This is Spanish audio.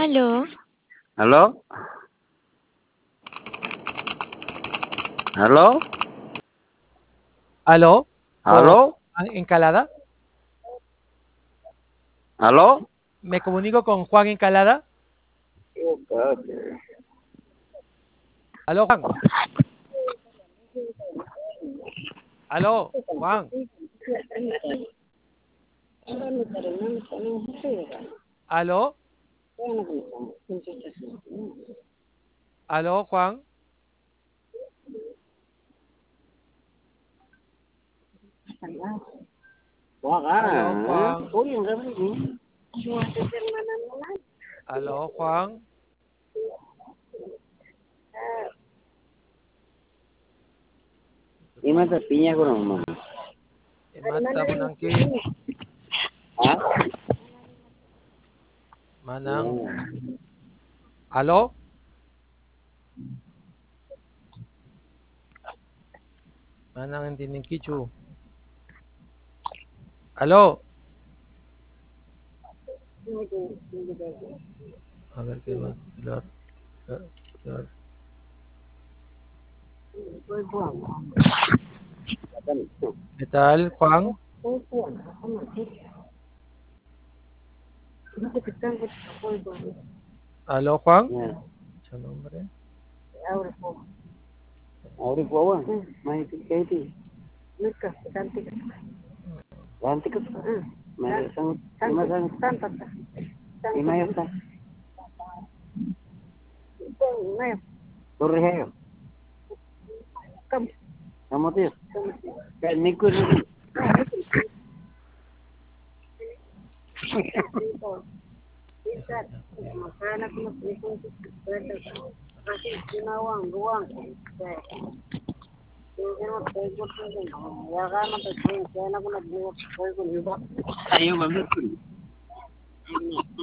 Aló, ¿Aló? ¿Aló? Aló, con ¿Aló? Juan Encalada. ¿Aló? Me comunico con Juan Encalada. Aló, Juan. Aló, Juan. Aló, aló, Juan. Aló, Juan. Aló, Juan. Y mata piña con mamá. Mata punangki. ¿Ah? Manang. Aló. Manang hindi ng kichu. Aló. A ver qué va. ¿Qué tal, Juan? Aló, Juan. Su nombre. Ahora puedo, más que Ganti ka pa. May isang Imayo ta. Torrejo. Kamu tuh. Kayak niku. Ayo banget.